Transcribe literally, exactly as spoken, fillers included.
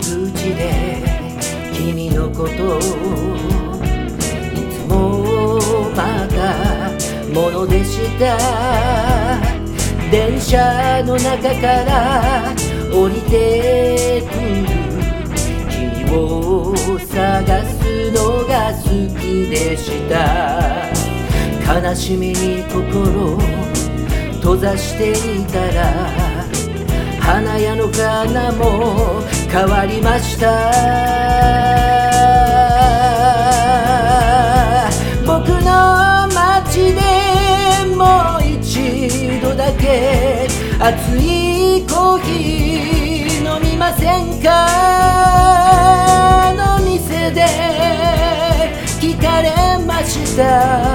口で君のこといつもまたものでした。電車の中から降りてくる君を探すのが好きでした。悲しみに心閉ざしていたら花屋の花も変わりました。僕の街でもう一度だけ熱いコーヒー飲みませんか。の店で聞かれました。